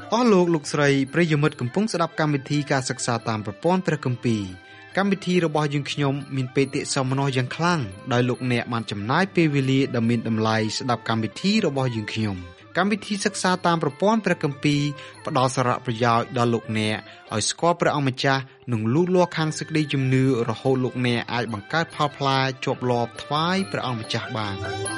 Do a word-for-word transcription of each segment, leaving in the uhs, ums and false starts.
អស់លោកលោកស្រីប្រិយមិត្តកំពុងស្ដាប់កម្មវិធីការសិក្សាតាមប្រព័ន្ធព្រះគម្ពីរកម្មវិធីរបស់យើងខ្ញុំមានបេតិសោមនស្សយ៉ាងខ្លាំងដោយលោកអ្នកបានចំណាយពេលវេលាដ៏មានតម្លៃស្ដាប់កម្មវិធីរបស់យើងខ្ញុំកម្មវិធីសិក្សាតាមប្រព័ន្ធព្រះគម្ពីរផ្ដល់សារៈប្រយោជន៍ដល់លោកអ្នកឲ្យស្គាល់ព្រះអង្គម្ចាស់និងលូតលាស់ខាងសេចក្តីជំនឿរហូតលោកអ្នកអាចបង្កើតផលផ្លែជាប់លាប់ថ្វាយព្រះអង្គម្ចាស់បាន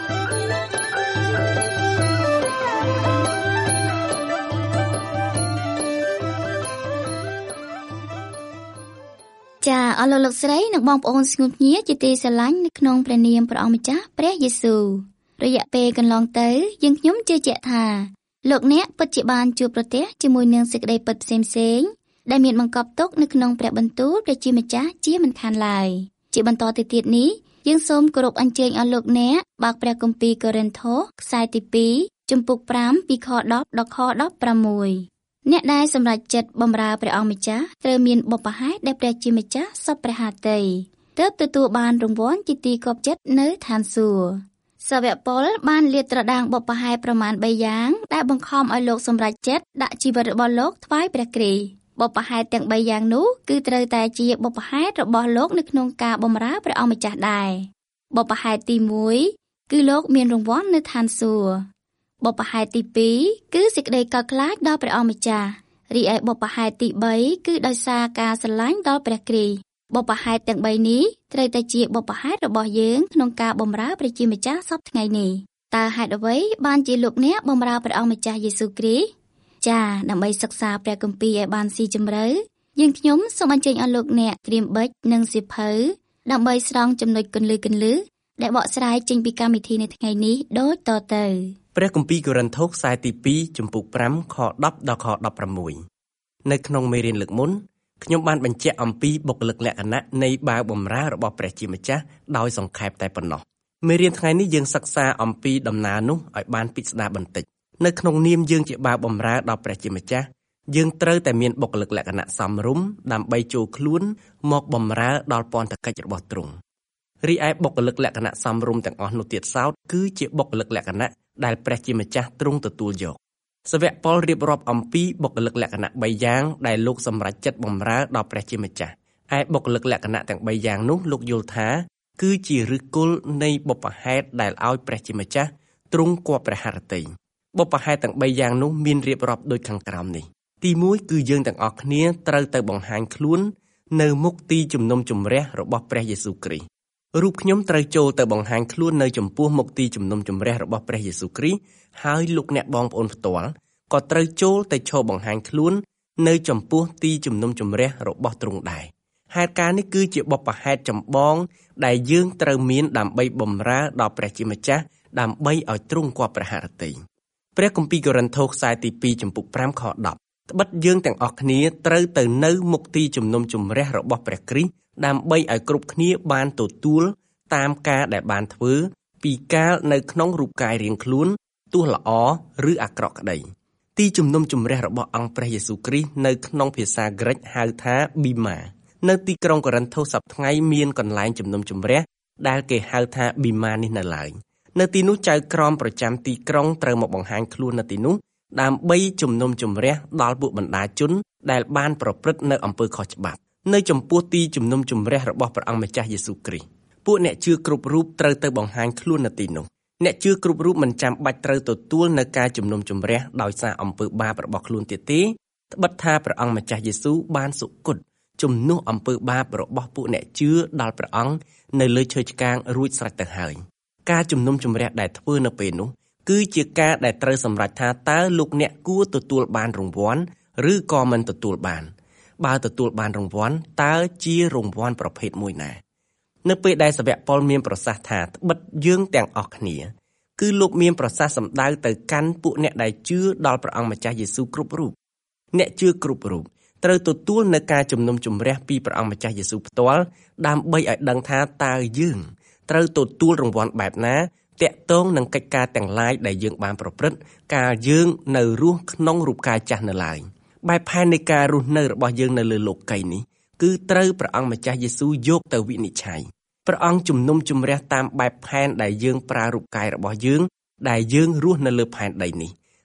ចាអស់លោកលោកស្រីនិងបងប្អូនស្ងួនញាជាទីស្រឡាញ់នៅក្នុងព្រះនាមព្រះអង្គម្ចាស់ព្រះយេស៊ូវរយៈពេលកន្លងទៅយើងខ្ញុំជឿជាក់ថាលោកអ្នកពិតជាបានជួបប្រទះជាមួយនឹងសេចក្តីពិតផ្សេងផ្សេងដែលមានបង្កប់ទុកនៅក្នុងព្រះបន្ទូលព្រះជាម្ចាស់ជាមិនខានឡើយជាបន្តទៅទៀតនេះយើងសូមគោរពអញ្ជើញឲ្យលោកអ្នកបើកព្រះគម្ពីរកូរិនថូសខ្សែទីពីរជំពូកប្រាំពីខដប់ដល់ខដប់ប្រាំមួយអ្នកដែលសម្រេចចិត្តបម្រើព្រះអង្គម្ចាស់ត្រូវមានបុព្វហេតុដែលព្រះជាម្ចាស់សពព្រះハតីទើបទទួលបានរង្វាន់ជាទីគាប់ចិត្តនៅឋានសួគ៌សាវកប៉ុលបានលាតត្រដាងបុព្វហេតុប្រមាណបីយ៉ាងដែលបង្ខំឲ្យលោកសម្រេចចិត្តដាក់ជីវិតរបស់លោកថ្វាយព្រះគ្រីស្ទបុព្វហេតុទាំងបីយ៉ាងនោះគឺត្រូវតែជាបុព្វហេតុរបស់លោកនៅក្នុងការបម្រើព្រះអង្គម្ចាស់ដែរបុព្វហេតុទីមួយគឺលោកមានរង្វាន់នៅឋានសួគ៌បុព្វហេតុទីពីរគឺសេចក្តីកោតខ្លាចដល់ព្រះអង្គម្ចាស់រីឯបុព្វហេតុទីបីគឺដោយសារការស្រឡាញ់ដល់ព្រះគ្រីស្ទបុព្វហេតុទាំងបីនេះត្រូវតែជាបុព្វហេតុរបស់យើងក្នុងការបម្រើព្រះជាម្ចាស់សពថ្ងៃនេះតើហេតុអ្វីបានជាលោកអ្នកបម្រើព្រះអង្គម្ចាស់យេស៊ូវគ្រីស្ទចា៎ដើម្បីសិក្សាព្រះគម្ពីរឲ្យបានស៊ីជម្រៅយើងខ្ញុំសូមអញ្ជើញឲ្យលោកអ្នកត្រៀមប៊ិចនិងសៀវភៅដើម្បីស្រង់ចំណុចគន្លឹះគន្លឹះដែលបកស្រាយចេញពីកម្មវិធីនៅថ្ងៃនេះដូចតទៅព្រះគម្ពីរកូរិនថូសខ្សែទីពីរជំពូកប្រាំខដប់ដល់ខដប់ប្រាំមួយនៅក្នុងមេរៀនលើកមុនខ្ញុំបានបញ្ជាក់អំពីបុគ្គលិកលក្ខណៈនៃបាវបម្រើរបស់ព្រះជាម្ចាស់ដោយសង្ខេបតែប៉ុណ្ណោះមេរៀនថ្ងៃនេះយើងសិក្សាអំពីដំណើរនោះឲ្យបានពិស្ដារបន្តិចនៅក្នុងនាមយើងជាបាវបម្រើដល់ព្រះជាម្ចាស់យើងត្រូវតែមានបុគ្គលិកលក្ខណៈសមរម្យដើម្បីចូលខ្លួនមកបម្រើដល់ពន្ធកិច្ចរបស់ទ្រង់រីឯបុគ្គលិកលក្ខណៈសមរម្យទាំងអស់នោះទៀតសោតគឺជាបុគ្គលិកលក្ខណៈដែលព្រះជាម្ចាស់ទ្រង់ទទួលយកសាវកប៉ុលរៀបរាប់អំពីបុគ្គលិកលក្ខណៈបីយ៉ាងដែលលោកសម្រេចចិត្តបម្រើដល់ព្រះជាម្ចាស់ឯបុគ្គលិកលក្ខណៈទាំងបីយ៉ាងនោះលោកយល់ថាគឺជាឫសគល់នៃបុព្វហេតុដែលឲ្យព្រះជាម្ចាស់ទ្រង់គប់ព្រះハរតីបុព្វហេតុទាំងបីយ៉ាងនោះមានរៀបរាប់ដូចខាងក្រោមនេះទីមួយគឺយើងទាំងអស់គ្នាត្រូវទៅបង្ហាញខ្លួននៅមុខទីជំនុំជម្រះរបស់ព្រះយេស៊ូវគ្រីស្ទរូបខ្ញុំត្រូវចូលទៅបង្ហាញខ្លួននៅចំពោះមុខទីជំនុំជម្រះរបស់ព្រះយេស៊ូវគ្រីស្ទហើយលោកអ្នកបងប្អូនផ្ទាល់ក៏ត្រូវចូលទៅឈរបង្ហាញខ្លួននៅចំពោះទីជំនុំជម្រះរបស់ទ្រង់ដែរហេតុការណ៍នេះគឺជាបុព្វហេតុចម្បងដែលយើងត្រូវមានដើម្បីបម្រើដល់ព្រះជាម្ចាស់ដើម្បីឲ្យទ្រង់គប់ព្រះハរតីព្រះគម្ពីរកូរិនថូសខ្សែទីពីរជំពូកប្រាំខដប់ត្បិតយើងទាំងអស់គ្នាត្រូវទៅនៅមុខទីជំនុំជម្រះរបស់ព្រះគ្រីស្ទដើម្បីឲ្យគ្រប់គ្នាបានទទួលតាមការដែលបានធ្វើពីកាលនៅក្នុងរូបកាយរាងខ្លួនទោះល្អឬអាក្រក់ក្តីទីជំនុំជម្រះរបស់អង្គព្រះយេស៊ូវគ្រីស្ទនៅក្នុងភាសាក្រិកហៅថាប៊ីម៉ានៅទីក្រុងកូរិនថូសសប្តាហ៍ថ្ងៃមានកន្លែងជំនុំជម្រះដែលគេហៅថាប៊ីម៉ានេះនៅឡើយនៅទីនោះចៅក្រមប្រចាំទីក្រុងត្រូវមកបង្ហាញខ្លួននៅទីនោះដើម្បីជំនុំជម្រះដល់ពួកបណ្ដាជនដែលបានប្រព្រឹត្តនៅអំពើខុសច្បាប់នៅចំពោះទីជំនុំជម្រះរបស់ព្រះអង្គម្ចាស់យេស៊ូវគ្រីស្ទពួកអ្នកជឿគ្រប់រូបត្រូវទៅបង្ហាញខ្លួននៅទីនោះអ្នកជឿគ្រប់រូបមិនចាំបាច់ត្រូវទទួលនៅការជំនុំជម្រះដោយសារអំពើបាបរបស់ខ្លួនទៀតទេត្បិតថាព្រះអង្គម្ចាស់យេស៊ូវបានសុគតជំនួសអំពើបាបរបស់ពួកអ្នកជឿដល់ព្រះអង្គនៅលើឈើឆ្កាងរួចស្រេចទៅហើយការជំនុំជម្រះដែលធ្វើនៅពេលនោះគឺជាការដែលត្រូវសម្រេចថាតើលោកអ្នកគួរទទួលបានរង្វាន់ឬក៏មិនទទួលបានបើទទួលបានរង្វាន់តើជារង្វាន់ប្រភេទមួយណានៅពេលដែលសាវកប៉ុលមានប្រសាសន៍ថាត្បិតយើងទាំងអស់គ្នាគឺលោកមានប្រសាសន៍សម្ដៅទៅកាន់ពួកអ្នកដែលជឿដល់ព្រះអង្គម្ចាស់យេស៊ូវគ្រប់រូបអ្នកជឿគ្រប់រូបត្រូវទទួលនៅការជំនុំជម្រះពីព្រះអង្គម្ចាស់យេស៊ូវផ្ទាល់ដើម្បីឲ្យដឹងថាតើយើងត្រូវទទួលរង្វាន់បែបណាតាក់ទងនឹងកិច្ចការទាំងឡាយដែលយើងបានប្រព្រឹត្តកាលយើងនៅរស់ក្នុងរូបកាយចាស់នៅឡើយបែបផែននៃការរស់នៅរបស់យើងនៅលើលោកីយ៍នេះគឺត្រូវព្រះអង្គម្ចាស់យេស៊ូវយកទៅវិនិច្ឆ័យព្រះអង្គជំនុំជម្រះតាមបែបផែនដែលយើងប្រើរូបកាយរបស់យើងដែលយើងរស់នៅលើផែនដីនេះ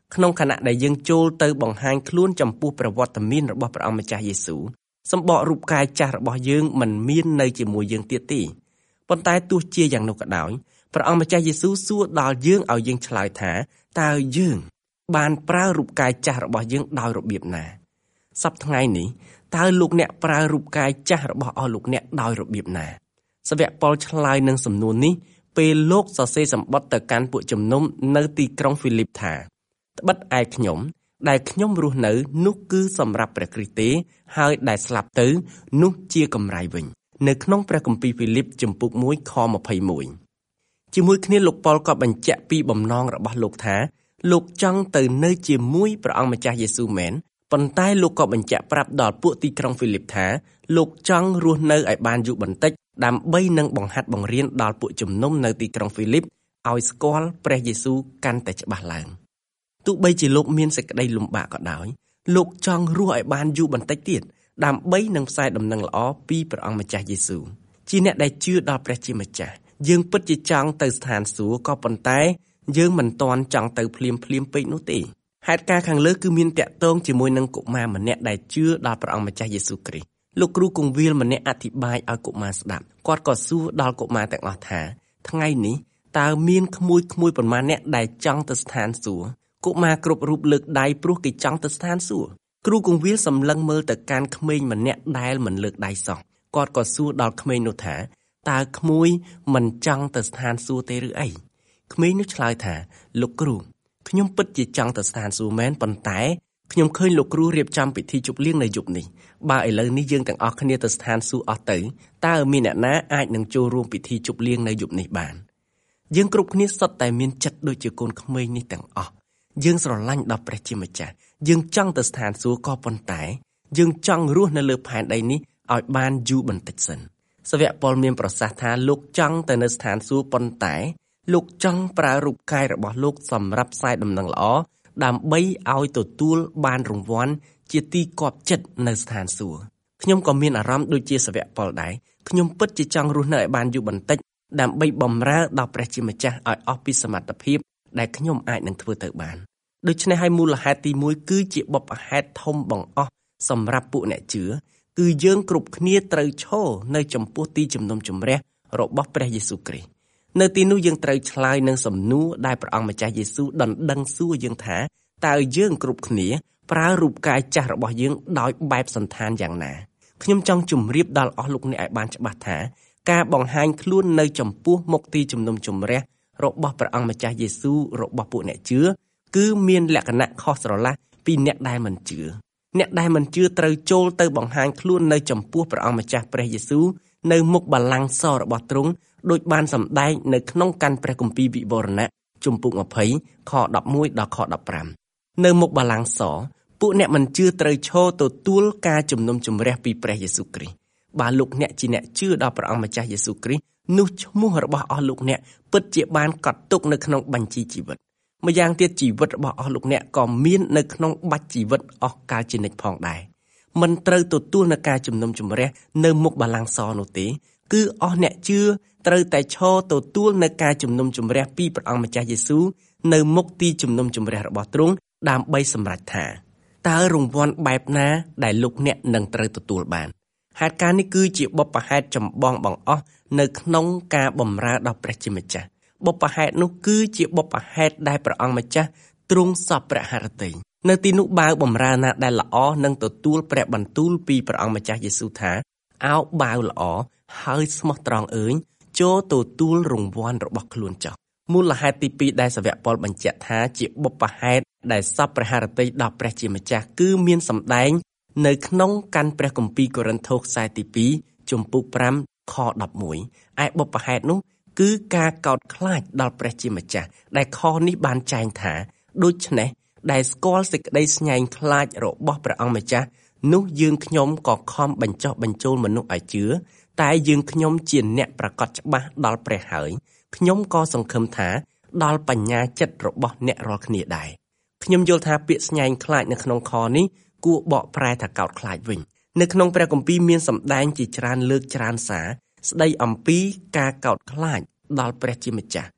ក្នុងខណៈដែលយើងចូលទៅបង្ហាញខ្លួនចំពោះប្រវត្តិមានរបស់ព្រះអង្គម្ចាស់យេស៊ូវសម្បករូបកាយចាស់របស់យើងមិនមាននៅជាមួយយើងទៀតទេប៉ុន្តែទោះជាយ៉ាងនោះក៏ដោយព្រះអង្គម្ចាស់យេស៊ូវសួរដល់យើងឲ្យយើងឆ្លើយថាតើយើងបានប្រើរូបកាយចាស់របស់យើងដោយរបៀបណាសប្តាហ៍ថ្ងៃនេះតើលោកអ្នកប្រើរូបកាយចាស់របស់អស់លោកអ្នកដោយរបៀបណាសាវកប៉ុលឆ្លើយនឹងសំណួរនេះពេលលោកសរសេរសម្បត្តិទៅកាន់ពួកជំនុំនៅទីក្រុងហ្វីលីបថាត្បិតឯខ្ញុំដែលខ្ញុំរស់នៅនោះគឺសម្រាប់ព្រះគ្រីស្ទទេហើយដែលស្លាប់ទៅនោះជាកម្រៃវិញនៅក្នុងព្រះគម្ពីរហ្វីលីបជំពូកមួយខម្ភៃមួយជាមួយគ្នាលោកប៉ុលក៏បញ្ជាក់ពីបំណងរបស់លោកថាលោកចង់ទៅនៅជាមួយព្រះអង្គម្ចាស់យេស៊ូវមែនប៉ុន្តែលោកក៏បញ្ជាក់ប្រាប់ដល់ពួកទីក្រុងហ្វីលីបថាលោកចង់រស់នៅឲ្យបានយូរបន្តិចដើម្បីនឹងបង្ហាត់បង្រៀនដល់ពួកជំនុំនៅទីក្រុងហ្វីលីបឲ្យស្គាល់ព្រះយេស៊ូវកាន់តែច្បាស់ឡើងទោះបីជាលោកមានសេចក្តីលំបាកក៏ដោយលោកចង់រស់ឲ្យបានយូរបន្តិចទៀតដើម្បីនឹងផ្សាយដំណឹងល្អពីព្រះអង្គម្ចាស់យេស៊ូវជាអ្នកដែលជឿដល់ព្រះជាម្ចាស់យើងពិតជាចង់ទៅស្ថានសួគ៌ក៏ប៉ុន្តែយើងមិនទាន់ចង់ទៅភ្លាមភ្លាមពេកនោះទេហេតុការណ៍ខាងលើគឺមានតាក់ទងជាមួយនឹងកុមារម្នាក់ដែលជឿដល់ព្រះអង្គម្ចាស់យេស៊ូវគ្រីស្ទលោកគ្រូគង្វាលម្នាក់អធិប្បាយឲ្យកុមារស្ដាប់គាត់ក៏សួរដល់កុមារទាំងអស់ថាថ្ងៃនេះតើមានក្មួយក្មួយប៉ុន្មានអ្នកដែលចង់ទៅស្ថានសួគ៌កុមារគ្រប់រូបលើកដៃព្រោះគេចង់ទៅស្ថានសួគ៌គ្រូគង្វាលសម្លឹងមើលទៅកាន់ក្មេងម្នាក់ដែលមិនលើកដៃសោះគាត់ក៏សួរដល់ក្មេងនោះថាតើក្មួយមិនចង់ទៅស្ថានសួគ៌ទេឬអីក្មេងនោះឆ្លើយថាលោកគ្រូខ្ញុំពិតជាចង់ទៅស្ថានសួគ៌មែនប៉ុន្តែខ្ញុំឃើញលោកគ្រូរៀបចំពិធីជប់លៀងនៅយប់នេះបើឥឡូវនេះយើងទាំងអស់គ្នាទៅស្ថានសួគ៌អស់ទៅតើមានអ្នកណាអាចនឹងចូលរួមពិធីជប់លៀងនៅយប់នេះបានយើងគ្រប់គ្នាសុទ្ធតែមានចិត្តដូចជាកូនក្មេងនេះទាំងអស់យើងស្រឡាញ់ដល់ព្រះជាម្ចាស់យើងចង់ទៅស្ថានសួគ៌ក៏ប៉ុន្តែយើងចង់រស់នៅលើផែនដីនេះឲ្យបានយូរបន្តិចសិនសាវកប៉ុលមានប្រសាសន៍ថាលោកចង់ទៅនៅស្ថានសួគ៌ប៉ុន្តែលោកចង់ប្រើរូបកាយរបស់លោកសម្រាប់ផ្សាយដំណឹងល្អដើម្បីឲ្យទទួលបានរង្វាន់ជាទីគាប់ចិត្តនៅស្ថានសួគ៌ខ្ញុំក៏មានអារម្មណ៍ដូចជាសាវកប៉ុលដែរខ្ញុំពិតជាចង់រស់នៅឲ្យបានយូរបន្តិចដើម្បីបម្រើដល់ព្រះជាម្ចាស់ឲ្យអស់ពីសមត្ថភាពដែលខ្ញុំអាចនឹងធ្វើទៅបានដូច្នេះហើយមូលហេតុទីមួយគឺជាបុព្វហេតុធំបង្អស់សម្រាប់ពួកអ្នកជឿគឺយើងគ្រប់គ្នាត្រូវឈរនៅចំពោះទីជំនុំជម្រះរបស់ព្រះយេស៊ូវគ្រីស្ទនៅទីនោះយើងត្រូវឆ្លើយនឹងសំណួរដែលព្រះអង្គម្ចាស់យេស៊ូវដណ្ដឹងសួរយើងថាតើយើងគ្រប់គ្នាប្រើរូបកាយចាស់របស់យើងដោយបែបសន្តានយ៉ាងណាខ្ញុំចង់ជម្រាបដល់អស់លោកអ្នកឲ្យបានច្បាស់ថាការបង្ហាញខ្លួននៅចំពោះមុខទីជំនុំជម្រះរបស់ព្រះអង្គម្ចាស់យេស៊ូវរបស់ពួកអ្នកជឿគឺមានលក្ខណៈខុសស្រឡះពីអ្នកដែលមិនជឿអ្នកដែលមិនជឿត្រូវចូលទៅបង្ហាញខ្លួននៅចំពោះព្រះអង្គម្ចាស់ព្រះយេស៊ូវនៅមុខបល្ល័ង្កសរបស់ទ្រង់ដោយបានសម្ដែងនៅក្នុងកាន់ព្រះគម្ពីរវិវរណៈជំពូកยี่สิบខដប់មួយដល់ខដប់ប្រាំនៅមុខបល្ល័ង្កសពួកអ្នកមិនជឿត្រូវឈរទទួលការជំនុំជម្រះពីព្រះយេស៊ូវគ្រីស្ទបើលោកអ្នកជាអ្នកជឿដល់ព្រះអង្គម្ចាស់យេស៊ូវគ្រីស្ទនោះឈ្មោះរបស់អស់លោកអ្នកពិតជាបានកត់ទុកនៅក្នុងបញ្ជីជីវិតម្យ៉ាងទៀតជីវិតរបស់អស់លោកអ្នកក៏មាននៅក្នុងបាច់ជីវិតអស់កលជានិច្ចផងដែរមិនត្រូវទទួលនឹងការជំនុំជម្រះនៅមុខបល្ល័ង្កសនោះទេគឺអស់អ្នកជឿត្រូវតែឈរទទួលនៅការជំនុំជម្រះពីព្រះអង្គម្ចាស់យេស៊ូវនៅមុខទីជំនុំជម្រះរបស់ទ្រង់ដើម្បីសម្រេចថាតើរង្វាន់បែបណាដែលលោកអ្នកនឹងត្រូវទទួលបានហេតុការណ៍នេះគឺជាបុព្វហេតុចម្បងបង្អស់នៅក្នុងការបម្រើដល់ព្រះជាម្ចាស់បុព្វហេតុនោះគឺជាបុព្វហេតុដែលព្រះអង្គម្ចាស់ទ្រង់សពព្រះハរតីនៅទីនោះបាវបម្រើណាដែលល្អនឹងទទួលព្រះបន្ទូលពីព្រះអង្គម្ចាស់យេស៊ូវថាអោបាវល្អហើយស្មោះត្រង់អើយចូលទទួលរង្វាន់របស់ខ្លួនចុះមូលហេតុទីពីរដែលសាវកប៉ុលបញ្ជាក់ថាជាបុព្វហេតុដែលសពព្រះハរតីដល់ព្រះជាម្ចាស់គឺមានសម្ដែងនៅក្នុងកាន់ព្រះគម្ពីរកូរិនថូសខ្សែទីពីរជំពូកប្រាំខដប់មួយឯបុព្វហេតុនោះគឺការកោតខ្លាចដល់ព្រះជាម្ចាស់ដែលខនេះបានចែងថាដូច្នេះដែលស្គាល់សេចក្តីស្ញែងខ្លាចរបស់ព្រះអង្គម្ចាស់នោះយើងខ្ញុំក៏ខំបញ្ចុះបញ្ចូលមនុស្សឲ្យជឿតែយើងខ្ញុំជាអ្នកប្រកាសច្បាស់ដល់ព្រះហើយខ្ញុំក៏សង្ឃឹមថាដល់បញ្ញាចិត្តរបស់អ្នករាល់គ្នាដែរខ្ញុំយល់ថាពាក្យស្ញែងខ្លាចនៅក្នុងខនេះគួរបកប្រែថាកោតខ្លាចវិញនៅក្នុងព្រះគម្ពីរមានសម្ដែងជាច្រើនលើកច្រើនសារស្ដីអំពីការកោតខ្លាចដល់ព្រះជាម្ចាស់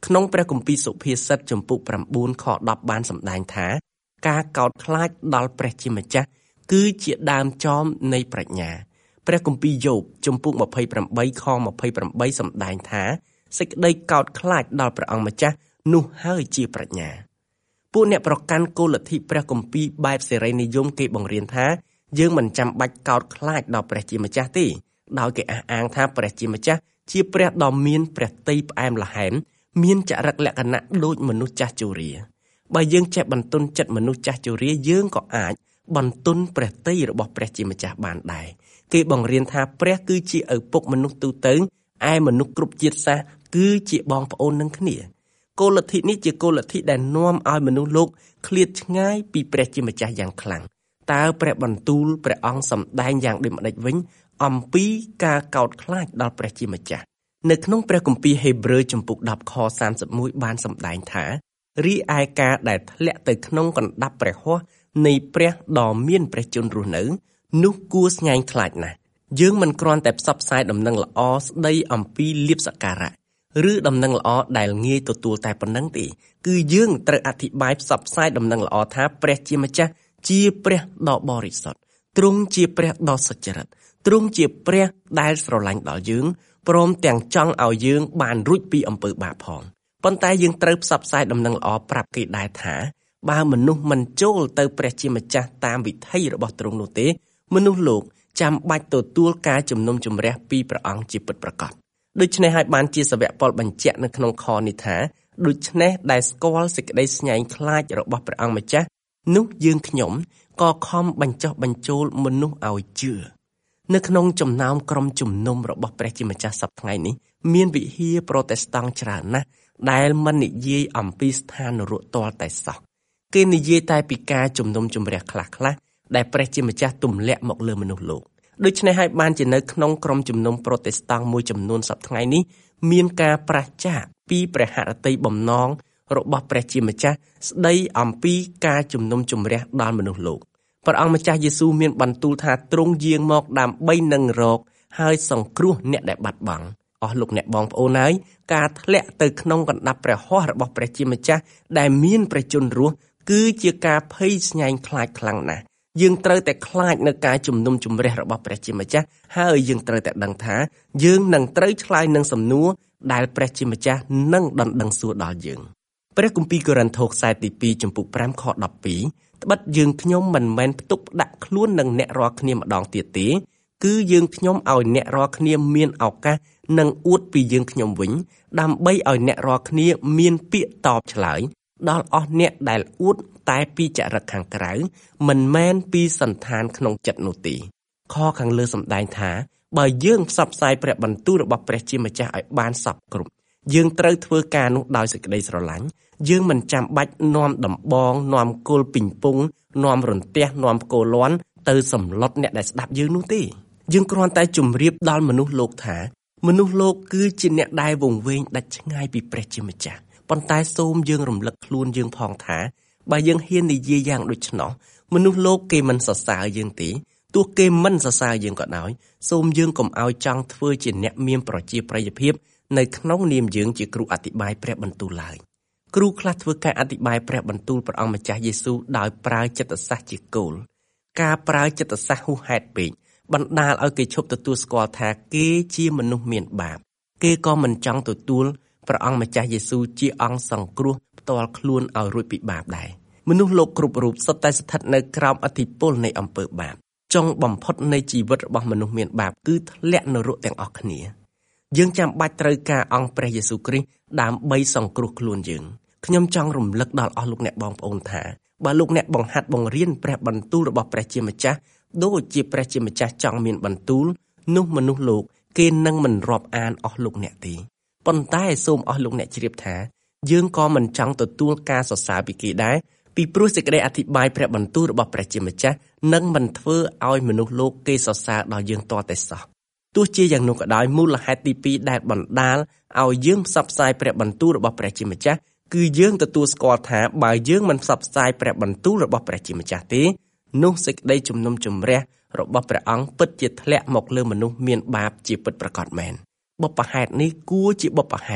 ក្នុងព្រះគម្ពីរសុភាសិតចំពុកប្រាំបួនខដប់បានសម្ដែងថាការកោតខ្លាចដល់ព្រះជាម្ចាស់គឺជាដើមចមនៃប្រាជ្ញាព្រះគម្ពីរយោបចំពុកម្ភៃប្រាំបីខម្ភៃប្រាំបីសម្ដែងថាសេចក្តីកោតខ្លាចដល់ព្រះអង្គម្ចាស់នោះហើយជាប្រាជ្ញាពួកអ្នកប្រកាន់គោលលទ្ធិព្រះគម្ពីរបែបសេរីនិយមគេបង្រៀនថាយើងមិនចាំបាច់កោតខ្លាចដល់ព្រះជាម្ចាស់ទេដោយគេអះអាងថាព្រះជាម្ចាស់ជាព្រះដ៏មានព្រះទ័យផ្អែមល្ហែមមានចរិតលក្ខណៈដូចមនុស្សចាស់ជរាបើយើងចេះបន្ទន់ចិត្តមនុស្សចាស់ជរាយើងក៏អាចបន្ទន់ព្រះទ័យរបស់ព្រះជាម្ចាស់បានដែរគេបង្រៀនថាព្រះគឺជាឪពុកមនុស្សទូទៅឯមនុស្សគ្រប់ជាតិសាសន៍គឺជាបងប្អូននឹងគ្នាគោលលទ្ធិនេះជាគោលលទ្ធិដែលនាំឲ្យមនុស្សលោកឃ្លាតឆ្ងាយពីព្រះជាម្ចាស់យ៉ាងខ្លាំងតើព្រះបន្ទូលព្រះអង្គសម្ដែងយ៉ាងដូចម្តេចវិញអំពីការកោតខ្លាចដល់ព្រះជាម្ចាស់នៅក្នុងព្រះគម្ពីរហេព្រើរចំពុកដប់ខសាមសិបមួយបានសម្ដែងថារីឯការដែលធ្លាក់ទៅក្នុងកណ្ដាប់ព្រះហស្ថនៃព្រះដ៏មានព្រះជន្មរស់នៅនោះគួរស្ញែងខ្លាចណាស់យើងមិនគ្រាន់តែផ្សព្វផ្សាយដំណឹងល្អស្ដីអំពីលាភសក្ការៈឬដំណឹងល្អដែលងាយទទួលតែប៉ុណ្ណឹងទេគឺយើងត្រូវអធិប្បាយផ្សព្វផ្សាយដំណឹងល្អថាព្រះជាម្ចាស់ជាព្រះដ៏បរិសុទ្ធទ្រង់ជាព្រះដ៏សុចរិតទ្រង់ជាព្រះដែលស្រឡាញ់ដល់យើងព្រមទាំងចង់ឲ្យយើងបានរួចពីអំពើបាបផងប៉ុន្តែយើងត្រូវផ្សព្វផ្សាយដំណឹងល្អប្រាប់គេដែរថាបើមនុស្សមិនចូលទៅព្រះជាម្ចាស់តាមវិធីរបស់ទ្រង់នោះទេមនុស្សលោកចាំបាច់ទទួលការជំនុំជម្រះពីព្រះអង្គជាពិតប្រាកដដូច្នេះហើយបានជាសាវកប៉ុលបញ្ជាក់នៅក្នុងខនេះថាដូច្នេះដែលស្គាល់សេចក្តីស្ញែងខ្លាចរបស់ព្រះអង្គម្ចាស់នោះយើងខ្ញុំក៏ខំបញ្ចុះបញ្ចូលមនុស្សឲ្យជឿនៅក្នុងចំណោមក្រុមជំនុំរបស់ព្រះជាម្ចាស់សប្តាហ៍ថ្ងៃនេះមានវិហារប្រូតេស្តង់ច្រើនណាស់ដែលមិននិយាយអំពីស្ថាននរកទាល់តែសោះគេនិយាយតែពីការជំនុំជម្រះខ្លះៗដែលព្រះជាម្ចាស់ទម្លាក់មកលើមនុស្សលោកដូច្នេះហើយបានជានៅក្នុងក្រុមជំនុំប្រូតេស្តង់មួយចំនួនសប្តាហ៍ថ្ងៃនេះមានការប្រឆាចពីព្រះហឫទ័យបំណងរបស់ព្រះជាម្ចាស់ស្ដីអំពីការជំនុំជម្រះដល់មនុស្សលោកព្រះអង្គម្ចាស់យេស៊ូវមានបន្ទូលថាទ្រង់យាងមកដើម្បីនឹងរកហើយសង្គ្រោះអ្នកដែលបាត់បង់អស់លោកអ្នកបងប្អូនហើយការធ្លាក់ទៅក្នុងកណ្ដាប់ព្រះហស្ថរបស់ព្រះជាម្ចាស់ដែលមានព្រះជន្មរស់គឺជាការភ័យស្ញែងខ្លាចខ្លាំងណាស់យើងត្រូវតែខ្លាចនៅការជំនុំជម្រះរបស់ព្រះជាម្ចាស់ហើយយើងត្រូវតែដឹងថាយើងនឹងត្រូវឆ្លើយនឹងសំណួរដែលព្រះជាម្ចាស់នឹងដណ្ដឹងសួរដល់យើងព្រះគម្ពីរកូរិនថូសខ្សែទីពីរចំពុកប្រាំខដប់ពីរត្បិតយើងខ្ញុំមិនមែនផ្ទុកដាក់ខ្លួននឹងអ្នករាល់គ្នាម្ដងទៀតទេគឺយើងខ្ញុំឲ្យអ្នករាល់គ្នាមានឱកាសនឹងអួតពីយើងខ្ញុំវិញដើម្បីឲ្យអ្នករាល់គ្នាមានពាក្យតបឆ្លើយដល់អស់អ្នកដែលអួតតែពីចរិតខាងក្រៅមិនមែនពីសន្តានក្នុងចិត្តនោះទេខខាងលើសម្ដែងថាបើយើងផ្សព្វផ្សាយព្រះបន្ទូលរបស់ព្រះជាម្ចាស់ឲ្យបានសព្វគ្រប់យើងត្រូវធ្វើការនោះដោយសេចក្តីស្រឡាញ់យើងមិនចាំបាច់នាំដំបងនាំគល់ពីងពងនាំរន្ទះនាំផ្គរលាន់ទៅសម្លុតអ្នកដែលស្ដាប់យើងនោះទេយើងគ្រាន់តែជម្រាបដល់មនុស្សលោកថាមនុស្សលោកគឺជាអ្នកដែលវង្វេងដាច់ឆ្ងាយពីព្រះជាម្ចាស់ប៉ុន្តែសូមយើងរំលឹកខ្លួនយើងផងថាបើយើងហ៊ាននិយាយយ៉ាងដូច្នោះមនុស្សលោកគេមិនសរសើរយើងទេទោះគេមិនសរសើរយើងក៏ដោយសូមយើងកុំឲ្យចង់ធ្វើជាអ្នកមានប្រជាប្រិយភាពនៅក្នុងនាមយើងជាគ្រូអធិប្បាយព្រះបន្ទូលឡើយគ្រូខ្លះធ្វើការអធិប្បាយព្រះបន្ទូលព្រះអង្គម្ចាស់យេស៊ូវដោយប្រើចិត្តសាស្ត្រជាគោលការប្រើចិត្តសាស្ត្រហួសហេតុពេកបណ្ដាលឲ្យគេឈប់ទទួលស្គាល់ថាគេជាមនុស្សមានបាបគេក៏មិនចង់ទទួលព្រះអង្គម្ចាស់យេស៊ូវជាអង្គសង្គ្រោះផ្ទាល់ខ្លួនឲ្យរួចពីបាបដែរមនុស្សលោកគ្រប់រូបសុទ្ធតែស្ថិតនៅក្រោមឥទ្ធិពលនៃអំពើបាបចុងបំផុតនៃជីវិតរបស់មនុស្សមានបាបគឺធ្លាក់នរកទាំងអស់គ្នាយើងចាំបាច់ត្រូវការអង្គព្រះយេស៊ូវគ្រីស្ទដើម្បីសង្គ្រោះខ្លួនយើងខ្ញុំចង់រំលឹកដល់អស់លោកអ្នកបងប្អូនថាបើលោកអ្នកបង្ហាត់បង្រៀនព្រះបន្ទូលរបស់ព្រះជាម្ចាស់ដូចជាព្រះជាម្ចាស់ចង់មានបន្ទូលនោះមនុស្សលោកគេនឹងមិនរាប់អានអស់លោកអ្នកទេប៉ុន្តែសូមអស់លោកអ្នកជ្រាបថាយើងក៏មិនចង់ទទួលការសរសើរពីគេដែរពីព្រោះសេចក្តីអធិប្បាយព្រះបន្ទូលរបស់ព្រះជាម្ចាស់នឹងមិនធ្វើឲ្យមនុស្សលោកគេសរសើរដល់យើងទាល់តែសោះទោះជាយ៉ាងនោះក៏ដោយមូលហេតុទីពីរដែលបណ្ដាលឲ្យយើងផ្សព្វផ្សាយព្រះបន្ទូលរបស់ព្រះជាម្ចាស់គឺយើងទទួលស្គាល់ថាបើយើងមិនផ្សព្វផ្សាយព្រះបន្ទូលរបស់ព្រះជាម្ចាស់ទេនោះសេចក្តីជំនុំជម្រះរបស់ព្រះអង្គពិតជាធ្លាក់មកលើមនុស្សមានបាបជាពិតប្រាកដមែនបុព្វហេតុនេះគួរជាបុព្វហេតុ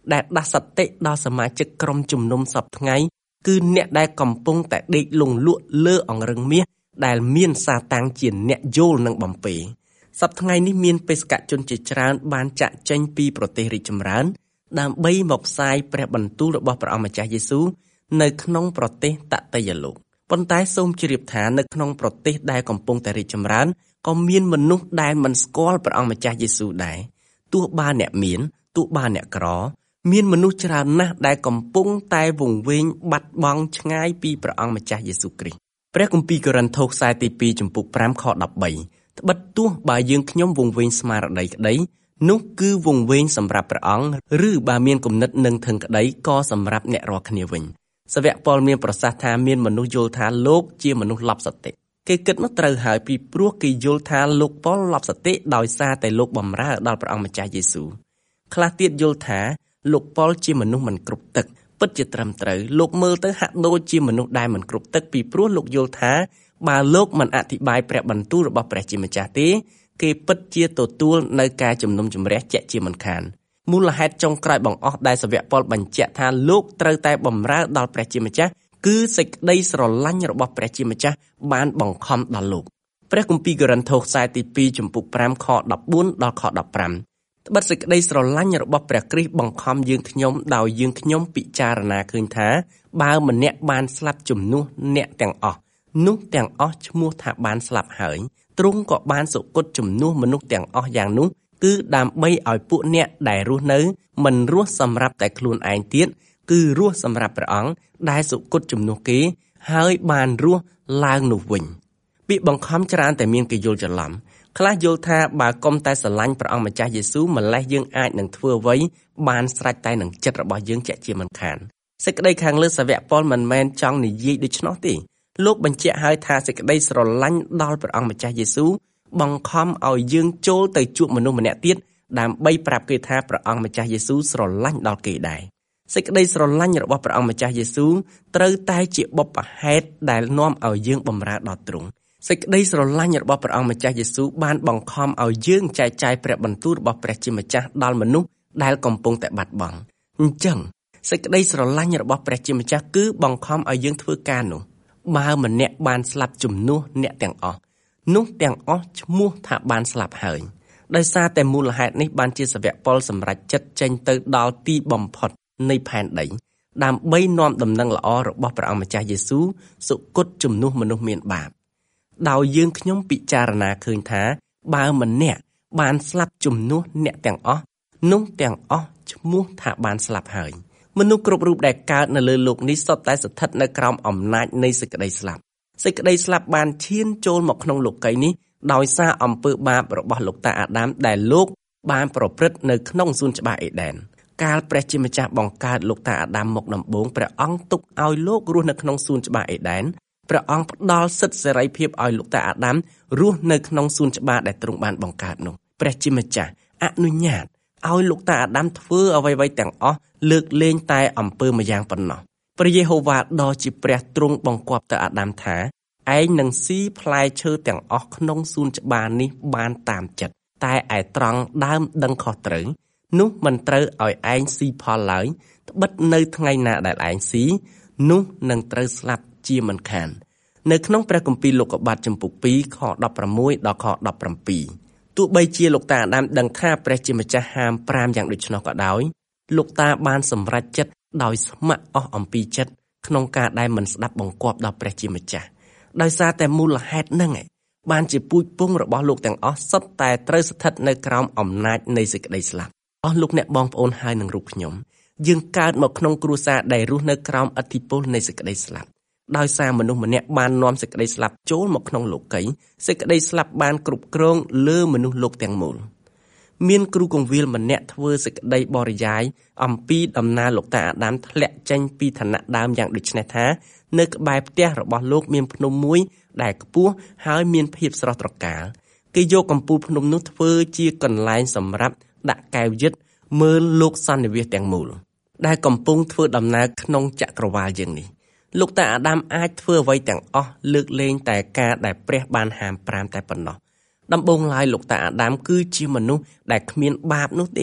ដែលដាស់សតិដល់សមាជិកក្រុមជំនុំសពថ្ងៃគឺអ្នកដែលកំពុងតែដេកលង់លក់លើអង្រឹងមាសដែលមានសាតាំងជាអ្នកយល់និងបំពេសប្តាហ៍ថ្ងៃនេះមានបេសកជនជាច្រើនបានចាក់ចេញពីប្រទេសរីកចម្រើនដើម្បីមកផ្សាយព្រះបន្ទូលរបស់ព្រះអង្គម្ចាស់យេស៊ូវនៅក្នុងប្រទេសតតយលោកប៉ុន្តែសូមជ្រាបថានៅក្នុងប្រទេសដែលកំពុងតែរីកចម្រើនក៏មានមនុស្សដែលមិនស្គាល់ព្រះអង្គម្ចាស់យេស៊ូវដែរទោះបានអ្នកមានទោះបានអ្នកក្រមានមនុស្សច្រើនណាស់ដែលកំពុងតែវង្វេងបាត់បង់ឆ្ងាយពីព្រះអង្គម្ចាស់យេស៊ូវគ្រីស្ទព្រះគម្ពីរកូរិនថូសខ្សែទីពីរចំពុកប្រាំខដប់បីត្បិតទោះបើយើងខ្ញុំវង្វេងស្មារតីក្តីនោះគឺវង្វេងសម្រាប់ព្រះអង្គឬបើមានគំនិតនឹងធឹងក្តីក៏សម្រាប់អ្នករាល់គ្នាវិញសាវកប៉ុលមានប្រសាសន៍ថាមានមនុស្សយល់ថាលោកជាមនុស្សឡប់សតិគេគិតនោះត្រូវហើយពីព្រោះគេយល់ថាលោកប៉ុលឡប់សតិដោយសារតែលោកបម្រើដល់ព្រះអង្គម្ចាស់យេស៊ូវខ្លះទៀតយល់ថាលោកប៉ុលជាមនុស្សមិនគ្រប់ទឹកពិតជាត្រឹមត្រូវលោកមើលទៅហាក់ដូចជាមនុស្សដែលមិនគ្រប់ទឹកពីព្រោះលោកយល់ថាបើលោកមិនអធិប្បាយព្រះបន្ទូលរបស់ព្រះជាម្ចាស់ទេគេពិតជាទទួលនៅការជំនុំជម្រះជាក់ជាមិនខានមូលហេតុចុងក្រោយបង្អស់ដែលសាវកប៉ុលបញ្ជាក់ថាលោកត្រូវតែបម្រើដល់ព្រះជាម្ចាស់គឺសេចក្តីស្រឡាញ់របស់ព្រះជាម្ចាស់បានបង្ខំដល់លោកព្រះគម្ពីរកូរិនថូសខ្សែទីពីរចំពុកប្រាំខដប់បួនដល់ខដប់ប្រាំត្បិតសេចក្តីស្រឡាញ់របស់ព្រះគ្រីស្ទបង្ខំយើងខ្ញុំដោយយើងខ្ញុំពិចារណាឃើញថាបើម្នាក់បានស្លាប់ជំនួសអ្នកទាំងអស់នោះទាំងអស់ឈ្មោះថាបានស្លាប់ហើយទ្រង់ក៏បានសុគតជំនួសមនុស្សទាំងអស់យ៉ាងនោះគឺដើម្បីឲ្យពួកអ្នកដែលរស់នៅមិនរស់សម្រាប់តែខ្លួនឯងទៀតគឺរស់សម្រាប់ព្រះអង្គដែលសុគតជំនួសគេហើយបានរស់ឡើងនោះវិញពាក្យបង្ខំច្រើនតែមានគេយល់ច្រឡំខ្លះយល់ថាបើកុំតែស្រឡាញ់ព្រះអង្គម្ចាស់យេស៊ូវម្លេះយើងអាចនឹងធ្វើអ្វីបានស្រេចតែនឹងចិត្តរបស់យើងជាក់ជាមិនខានសេចក្តីខាងលើសាវកប៉ុលមិនមែនចង់និយាយដូច្នោះទេលោកបញ្ជាក់ឲ្យថាសេចក្តីស្រឡាញ់ដល់ព្រះអង្គម្ចាស់យេស៊ូវបង្ខំឲ្យយើងចូលទៅជួបមនុស្សម្នាក់ទៀតដើម្បីប្រាប់គេថាព្រះអង្គម្ចាស់យេស៊ូវស្រឡាញ់ដល់គេដែរសេចក្តីស្រឡាញ់របស់ព្រះអង្គម្ចាស់យេស៊ូវត្រូវតែជាបុព្វហេតុដែលនាំឲ្យយើងបម្រើដល់ទ្រង់សេចក្តីស្រឡាញ់របស់ព្រះអង្គម្ចាស់យេស៊ូវបានបង្ខំឲ្យយើងចែកចាយព្រះបន្ទូលរបស់ព្រះជាម្ចាស់ដល់មនុស្សដែលកំពុងតែបាត់បង់អញ្ចឹងសេចក្តីស្រឡាញ់របស់ព្រះជាម្ចាស់គឺបង្ខំឲ្យយើងធ្វើការនោះបើម្នាក់បានស្លាប់ជំនួសអ្នកទាំងអស់នោះទាំងអស់ឈ្មោះថាបានស្លាប់ហើយដោយសារតែមូលហេតុនេះបានជាសាវកប៉ុលសម្រេចចិត្តចេញទៅដល់ទីបំផុតនៃផែនដីដើម្បីនាំដំណឹងល្អរបស់ព្រះអង្គម្ចាស់យេស៊ូវសុគតជំនួសមនុស្សមានបាបដោយយើងខ្ញុំពិចារណាឃើញថាបើម្នាក់បានស្លាប់ជំនួសអ្នកទាំងអស់នោះទាំងអស់ឈ្មោះថាបានស្លាប់ហើយមនុស្សគ្រប់រូបដែលកើតនៅលើโลกនេះសុទ្ធតែស្ថិតនៅក្រោមអំណាចនៃសេចក្តីស្លាប់សេចក្តីស្លាប់បានឈានចូលមកក្នុងលោកីយ៍នេះដោយសារអំពើបាបរបស់លោកតាអាដាមដែលលោកបានប្រព្រឹត្តនៅក្នុងសួនច្បារអេដែនកាលព្រះជាម្ចាស់បង្កើតលោកតាអាដាមមកដំបូងព្រះអង្គទុកឲ្យលោករស់នៅក្នុងសួនច្បារអេដែនព្រះអង្គផ្ដល់សិទ្ធិសេរីភាពឲ្យលោកតាអាដាមរស់នៅក្នុងសួនច្បារដែលទ្រង់បានបង្កើតនោះព្រះជាម្ចាស់អនុញ្ញាតឲ្យលោកតាអាដាមធ្វើអ្វីៗទាំងអស់លើកលែងតែអំពើម្យ៉ាងប៉ុណ្ណោះព្រះយេហូវ៉ាដ៏ជាព្រះទ្រង់បង្គាប់ទៅអាដាមថាឯងនឹងស៊ីផ្លែឈើទាំងអស់ក្នុងសួនច្បារនេះបានតាមចិត្តតែឯត្រង់ដើមដឹងខុសត្រូវនោះមិនត្រូវឲ្យឯងស៊ីផលឡើយត្បិតនៅថ្ងៃណាដែលឯងស៊ីនោះនឹងត្រូវស្លាប់ជាមិនខាននៅក្នុងព្រះគម្ពីរលោកុបាទចំពុកពីរខដប់ប្រាំមួយដល់ខដប់ប្រាំពីរទោះបីជាលោកតាអាដាមដឹងថាព្រះជាម្ចាស់ហាមប្រាមយ៉ាងដូច្នោះក៏ដោយលោកតាបានសម្រេចចិត្តដោយស្ម័គ្រអស់អំពីចិត្តក្នុងការដែលមិនស្ដាប់បង្គាប់ដល់ព្រះជាម្ចាស់ដោយសារតែមូលហេតុហ្នឹងបានជាពូជពងរបស់លោកទាំងអស់សុទ្ធតែត្រូវស្ថិតនៅក្រោមអំណាចនៃសេចក្តីស្លាប់អស់លោកអ្នកបងប្អូនហើយនឹងរូបខ្ញុំយើងកើតមកក្នុងគ្រួសារដែលរស់នៅក្រោមឥទ្ធិពលនៃសេចក្តីស្លាប់ដោយសារមនុស្សម្នាក់បាននាំសេចក្តីស្លាប់ចូលមកក្នុងលោកីយ៍សេចក្តីស្លាប់បានគ្រប់គ្រងលើមនុស្សលោកទាំងមូលមានគ្រូគង្វាលម្នាក់ធ្វើសេចក្តីបរិយាយអំពីដំណើរលោកតាអាដាមធ្លាក់ចេញពីឋានៈដើមយ៉ាងដូចនេះថានៅក្បែរផ្ទះរបស់លោកមានភ្នំមួយដែលខ្ពស់ហើយមានភាពស្រស់ត្រកាលគេយកកំពូលភ្នំនោះធ្វើជាកន្លែងសម្រាប់ដាក់កែវយឹតមើលលោកសន្និវាសទាំងមូលដែលកំពុងធ្វើដំណើរក្នុងចក្រវាឡយ៉ាងនេះលោកតាអាដាមអាចធ្វើអ្វីទាំងអស់លើកលែងតែការដែលព្រះបានហាមប្រាមតែប៉ុណ្ណោះដំបូងឡើយលោកតាអាដាមគឺជាមនុស្សដែលគ្មានបាបនោះទេ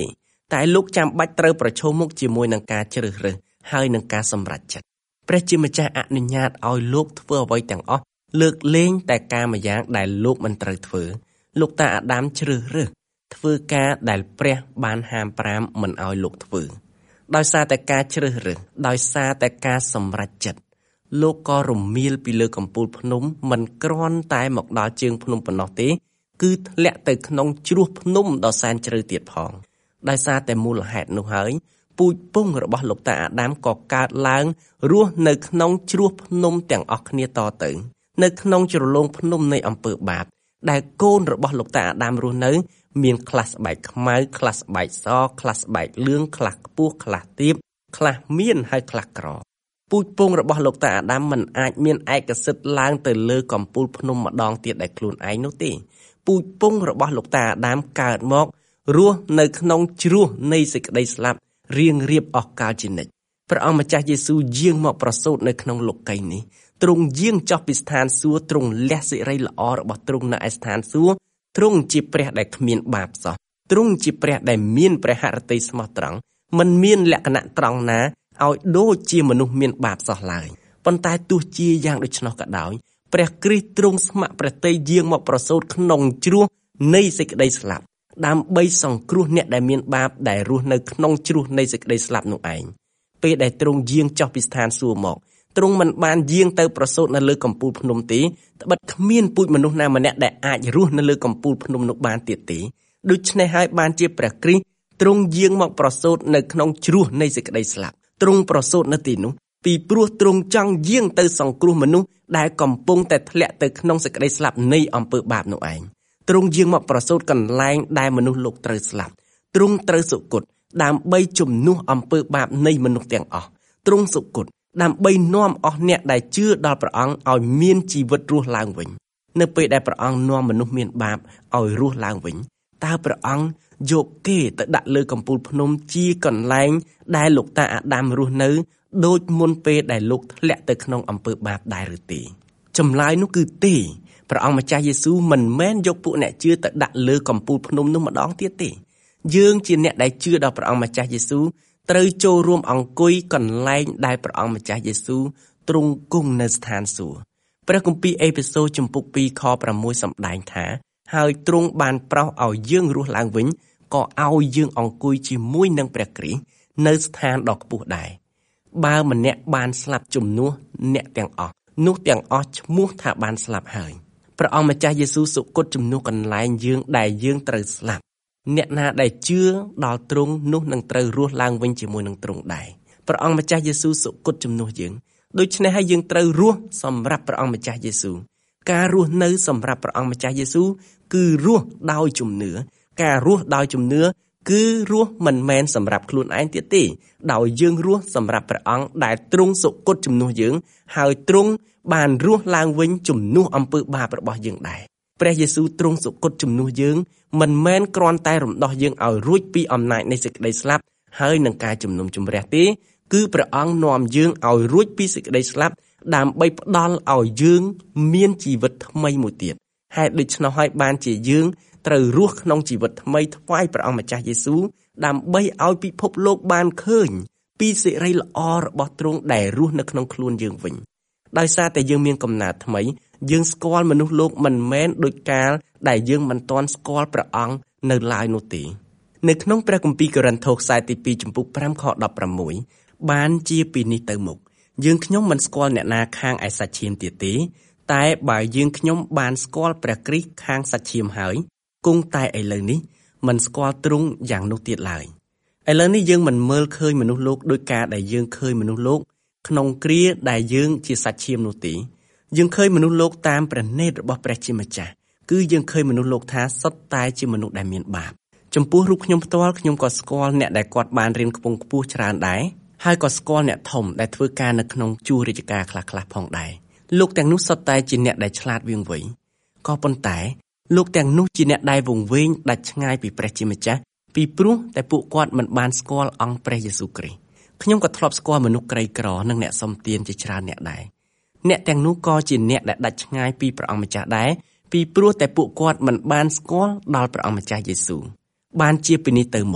តែលោកចាំបាច់ត្រូវប្រឈមមុខជាមួយនឹងការជ្រើសរើសហើយនឹងការសម្រេចចិត្តព្រះជាម្ចាស់អនុញ្ញាតឲ្យលោកធ្វើអ្វីទាំងអស់លើកលែងតែការមួយយ៉ាងដែលលោកមិនត្រូវធ្វើលោកតាអាដាមជ្រើសរើសធ្វើការដែលព្រះបានហាមប្រាមមិនឲ្យលោកធ្វើដោយសារតែការជ្រើសរើសដោយសារតែការសម្រេចចិត្តលោកក៏រមៀលពីលើកំពូលភ្នំមិនគ្រាន់តែមកដល់ជើងភ្នំប៉ុណ្ណោះទេគឺធ្លាក់ទៅក្នុងជ្រោះភ្នំដ៏សែនជ្រៅទៀតផងដោយសារតែមូលហេតុនោះហើយពូជពង្សរបស់លោកតាអាដាមក៏កើតឡើងរស់នៅក្នុងជ្រោះភ្នំទាំងអស់គ្នាតទៅនៅក្នុងជ្រលងភ្នំនៃអំពើបាបដែលកូនរបស់លោកតាអាដាមរស់នៅមានខ្លះស្បែកខ្មៅខ្លះស្បែកសខ្លះស្បែកលឿងខ្លះខ្ពស់ខ្លះទាបខ្លះមានហើយខ្លះក្រពូជពង្សរបស់លោកតាអាដាមមិនអាចមានឯកសិទ្ធិឡើងទៅលើកំពូលភ្នំម្ដងទៀតដែលខ្លួនឯងនោះទេពូជពង្សរបស់លោកតាអាដាមកើតមករស់នៅក្នុងជ្រោះនៃសេចក្តីស្លាប់រៀងរៀបអស់កលជានិច្ចព្រះអង្គម្ចាស់យេស៊ូវយាងមកប្រសូតនៅក្នុងលោកីយ៍នេះទ្រង់យាងចុះពីស្ថានសួគ៌ទ្រង់លះសិរីល្អរបស់ទ្រង់នៅឯស្ថានសួគ៌ទ្រង់ជាព្រះដែលគ្មានបាបសោះទ្រង់ជាព្រះដែលមានព្រះហឫទ័យស្មោះត្រង់មិនមានលក្ខណៈត្រង់ណាឲ្យដូចជាមនុស្សមានបាបសោះឡើយប៉ុន្តែទោះជាយ៉ាងដូច្នោះក៏ដោយព្រះគ្រីស្ទទ្រង់ស្ម័គ្រព្រះទ័យយាងមកប្រសូតក្នុងជ្រោះនៃសេចក្តីស្លាប់ដើម្បីសង្គ្រោះអ្នកដែលមានបាបដែលរស់នៅក្នុងជ្រោះនៃសេចក្តីស្លាប់នោះឯងពេលដែលទ្រង់យាងចុះពីស្ថានសួគ៌មកទ្រង់មិនបានយាងទៅប្រសូតនៅលើកំពូលភ្នំទេត្បិតគ្មានពូជមនុស្សណាម្នាក់ដែលអាចរស់នៅលើកំពូលភ្នំនោះបានទៀតទេដូច្នេះហើយបានជាព្រះគ្រីស្ទទ្រង់យាងមកប្រសូតនៅក្នុងជ្រោះនៃសេចក្តីស្លាប់ទ្រង់ប្រសូតនៅទីនោះពីព្រោះទ្រង់ចង់យាងទៅសង្គ្រោះមនុស្សដែលកំពុងតែធ្លាក់ទៅក្នុងសេចក្តីស្លាប់នៃអំពើបាបនោះឯងទ្រង់យាងមកប្រសូតកន្លែងដែលមនុស្សលោកត្រូវស្លាប់ទ្រង់ត្រូវសុគតដើម្បីជំនួសអំពើបាបនៃមនុស្សទាំងអស់ទ្រង់សុគតដើម្បីនាំអស់អ្នកដែលជឿដល់ព្រះអង្គឲ្យមានជីវិតរស់ឡើងវិញនៅពេលដែលព្រះអង្គនាំមនុស្សមានបាបឲ្យរស់ឡើងវិញតើព្រះអង្គយកគេទៅដាក់លើកំពូលភ្នំជាកន្លែងដែលលោកតាអាដាមរស់នៅដូចមុនពេលដែលលោកធ្លាក់ទៅក្នុងអំពើបាបដែរឬទេចម្លើយនោះគឺទេព្រះអង្គម្ចាស់យេស៊ូវមិនមែនយកពួកអ្នកជឿទៅដាក់លើកំពូលភ្នំនោះម្ដងទៀតទេយើងជាអ្នកដែលជឿដល់ព្រះអង្គម្ចាស់យេស៊ូវត្រូវចូលរួមអង្គុយកន្លែងដែលព្រះអង្គម្ចាស់យេស៊ូវទ្រង់គង់នៅស្ថានសួគ៌ព្រះគម្ពីរអេភេសូរជំពូកពីរខប្រាំមួយសម្ដែងថាហើយទ្រង់បានប្រោសឲ្យយើងរស់ឡើងវិញក៏ឲ្យយើងអង្គុយជាមួយនឹងព្រះគ្រីស្ទនៅស្ថានដ៏ខ្ពស់ដែរបើម្នាក់បានស្លាប់ជំនួសអ្នកទាំងអស់នោះទាំងអស់ឈ្មោះថាបានស្លាប់ហើយព្រះអង្គម្ចាស់យេស៊ូវសុគតជំនួសកន្លែងយើងដែលយើងត្រូវស្លាប់អ្នកណាដែលជឿដល់ទ្រង់នោះនឹងត្រូវរស់ឡើងវិញជាមួយនឹងទ្រង់ដែរព្រះអង្គម្ចាស់យេស៊ូវសុគតជំនួសយើងដូច្នេះហើយយើងត្រូវរស់សម្រាប់ព្រះអង្គម្ចាស់យេស៊ូវការរស់នៅសម្រាប់ព្រះអង្គម្ចាស់យេស៊ូវគឺរស់ដោយជំនឿការរស់ដោយជំនឿគឺរស់មិនមែនសម្រាប់ខ្លួនឯងទៀតទេដោយយើងរស់សម្រាប់ព្រះអង្គដែលទ្រង់សុគតជំនួសយើងហើយទ្រង់បានរស់ឡើងវិញជំនួសអំពើបាបរបស់យើងដែរព្រះយេស៊ូវទ្រង់សុគតជំនួសយើងមិនមែនគ្រាន់តែរំដោះយើងឲ្យរួចពីអំណាចនៃសេចក្តីស្លាប់ហើយនឹងការជំនុំជម្រះទេគឺព្រះអង្គនាំយើងឲ្យរួចពីសេចក្តីស្លាប់ដើម្បីផ្ដល់ឲ្យយើងមានជីវិតថ្មីមួយទៀតហេតុដូច្នោះហើយបានជាយើងត្រូវរស់ក្នុងជីវិតថ្មីថ្វាយព្រះអង្គម្ចាស់យេស៊ូវដើម្បីឲ្យពិភពលោកបានឃើញពីសេរីល្អរបស់ទ្រង់ដែលរស់នៅក្នុងខ្លួនយើងវិញដោយសារតែយើងមានកំណើតថ្មីយើងស្គាល់មនុស្សលោកមិនមែនដូចកាលដែលយើងមិនទាន់ស្គាល់ព្រះអង្គនៅឡើយនោះទេនៅក្នុងព្រះគម្ពីរកូរិនថូសខ្សែទីពីរចំពុកប្រាំខដប់ប្រាំមួយបានជាពីនេះទៅមុខយើងខ្ញុំមិនស្គាល់អ្នកណាខាងឯសាច់ឈាមទៀតទេតែបើយើងខ្ញុំបានស្គាល់ព្រះគ្រីស្ទខាងសាច់ឈាមហើយគង់តែឥឡូវនេះមិនស្គាល់ទ្រង់យ៉ាងនោះទៀតឡើយឥឡូវនេះយើងមិនមើលឃើញមនុស្សលោកដោយការដែលយើងឃើញមនុស្សលោកក្នុងគ្រាដែលយើងជាសាច់ឈាមនោះទេយើងឃើញមនុស្សលោកតាមព្រះនេត្ររបស់ព្រះជាម្ចាស់គឺយើងឃើញមនុស្សលោកថាសុទ្ធតែជាមនុស្សដែលមានបាបចំពោះរូបខ្ញុំផ្ទាល់ខ្ញុំក៏ស្គាល់អ្នកដែលគាត់បានរៀនខ្ពង់ខ្ពស់ច្រើនដែរហើយក៏ស្គាល់អ្នកធំដែលធ្វើការនៅក្នុងជួររាជការខ្លះៗផងដែរលោកទាំងនោះសុទ្ធតែជាអ្នកដែលឆ្លាតវៀងវៃក៏ប៉ុន្តែលោកទាំងនោះជាអ្នកដែលវង្វេងដាច់ឆ្ងាយពីព្រះជាម្ចាស់ពីព្រោះតែពួកគាត់មិនបានស្គាល់អង្គព្រះយេស៊ូវគ្រីស្ទខ្ញុំក៏ធ្លាប់ស្គាល់មនុស្សក្រីក្រនិងអ្នកសុំទានជាច្រើនអ្នកដែរអ្នកទាំងនោះក៏ជាអ្នកដែលដាច់ឆ្ងាយពីព្រះអង្គម្ចាស់ដែរពីព្រោះតែពួកគាត់មិនបានស្គាល់ដល់ព្រះអង្គម្ចាស់យេស៊ូវបានជាពីនេះទៅមុខ